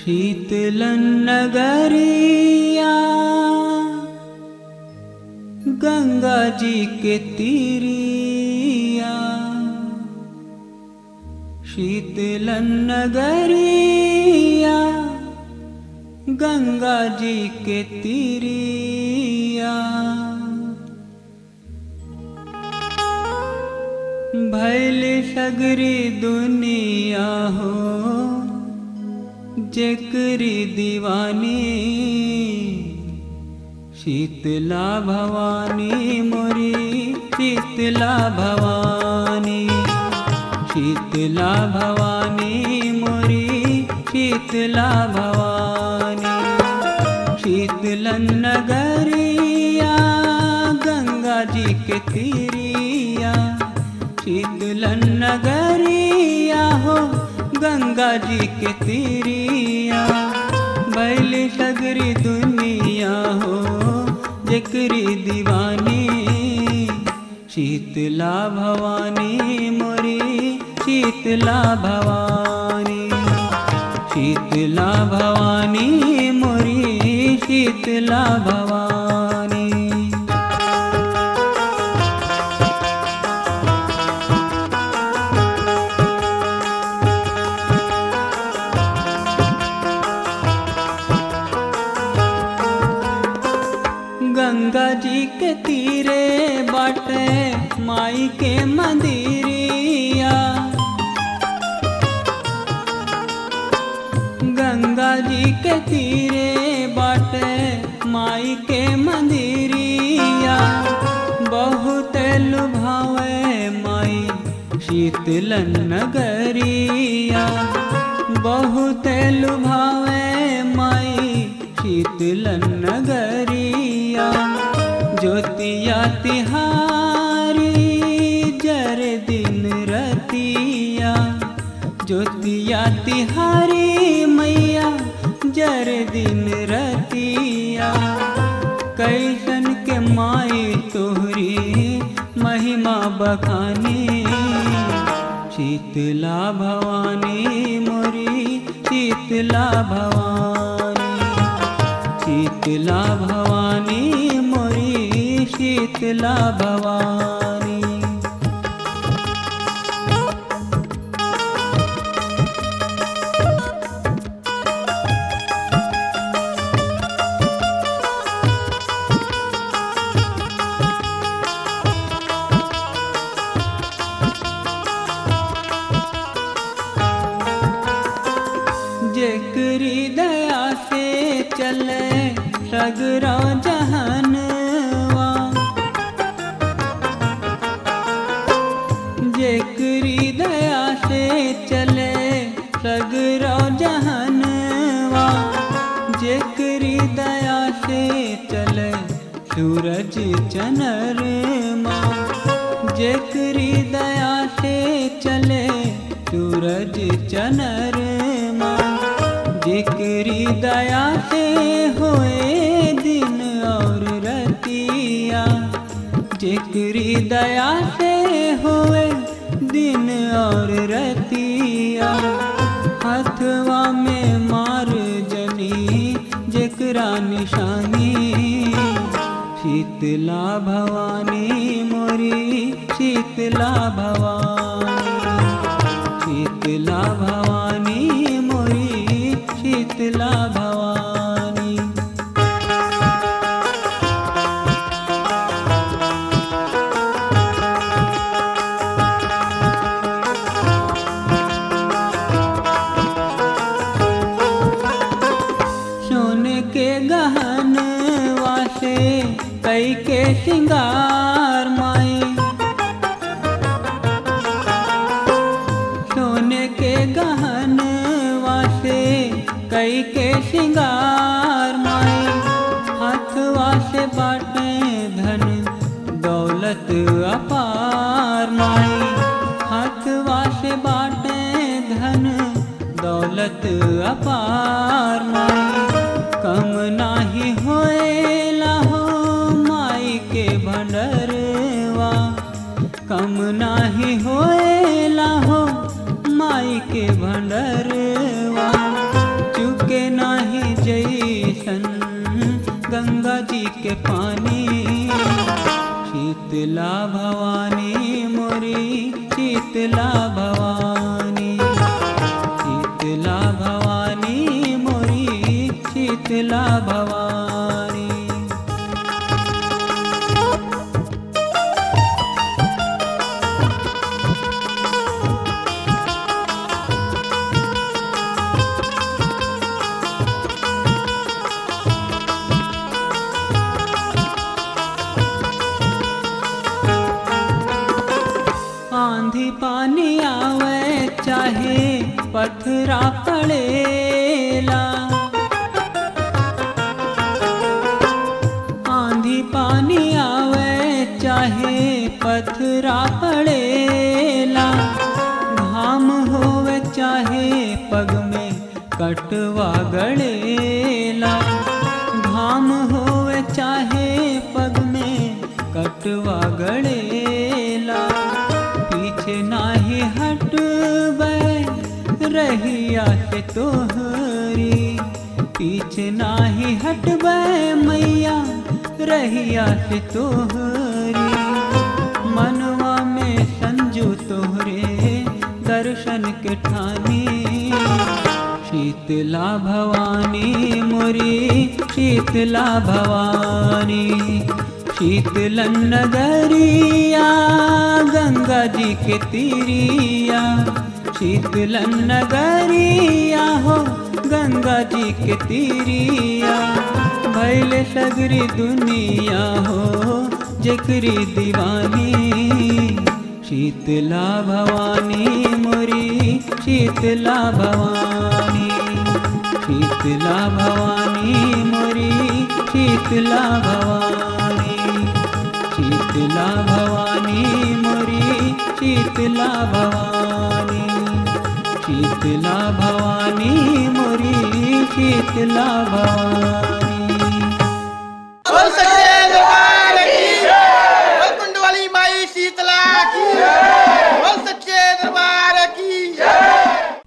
शीतलन नगरिया गंगा जी के तीरिया, शीतलन नगरिया गंगा जी के तीरिया। भैल सगरी दुनिया हो जेकरी दीवानी, शीतला भवानी मोरी शीतला भवानी, शीतला भवानी मोरी शीतला भवानी। शीतलन नगरिया गंगा जी के तीरिया, शीतलन नगरिया हो गंगा जी के तीरिया। भैल सगरी दुनिया हो जेकरी दीवानी, शीतला भवानी मोरी शीतला भवानी, शीतला भवानी मोरी शीतला भवानी। गंगा जी के तीरे बाटे माई के मंदिरिया, गंगा जी के तीरे बाटे माई के मंदिरिया। बहुत लुभावे माई शीतलन नगरिया, बहुत लुभावे माई शीतलन नगरिया। ज्योतिया तिहारी जर दिन रतिया, ज्योतिया तिहारी मैया जर दिन रतिया। कैसन के माई तोहरी महिमा बखानी, शीतला भवानी मोरी शीतला भवानी, शीतला भवानी मोरी शीतला भवानी। जेकरी दया से चले सगरा जहनवा, जेकरी दया से चले सगरा जहनवा। जेकरी दया से चले सूरज चंद्रमा, जेकरी दया से चले सूरज चंद्रमा। जेकरी दया से होए दिन और रतिया, जेकरी दया से होए दिन और रतिया। हथवा में मार जनी जेकरा निशानी, शीतला भवानी मोरी शीतला भवानी, शीतला भवानी मोरी शीतला भवानी। सोने के गहनवा से कई के श्रृंगार माई, सोने के गहनवा से कई के श्रृंगार माई। हाथवा से बाटे धन दौलत अपार माई, हाथवा से बाटे धन दौलत अपार माई। कम नाही होएला हो माई के भंडरवा, कम नाही होएला हो माई के भंडरवा। चुके गंगा जी के पानी। शीतला भवानी मोरी शीतला भवानी, शीतला भवानी मोरी शीतला भवानी। आंधी पानी आवे चाहे पत्थरा पड़ेला, आंधी पानी आवे चाहे पत्थरा पड़ेला, घाम होवे चाहे पग में कटवा गड़ेला, घाम होवे चाहे पग में कटवा गड़ेला। पीछे नाही हटबै रहिया से तोहरी, पीछे नाही हटबै मैया रहिया से तोहरी। मनवा में संजू तोहरे दर्शन के ठानी। शीतला भवानी मोरी शीतला भवानी, शीतलन नगरिया गंगा जी के तीरिया, शीतलन नगरिया हो गंगा जी के तीरिया। भैले सगरी दुनिया हो जकरी दीवानी। शीतला भवानी मोरी शीतला भवानी, शीतला भवानी मोरी शीतला भवानी, शीतला भवानी मोरी शीतला भवानी, शीतला भवानी मोरी शीतला भवानी।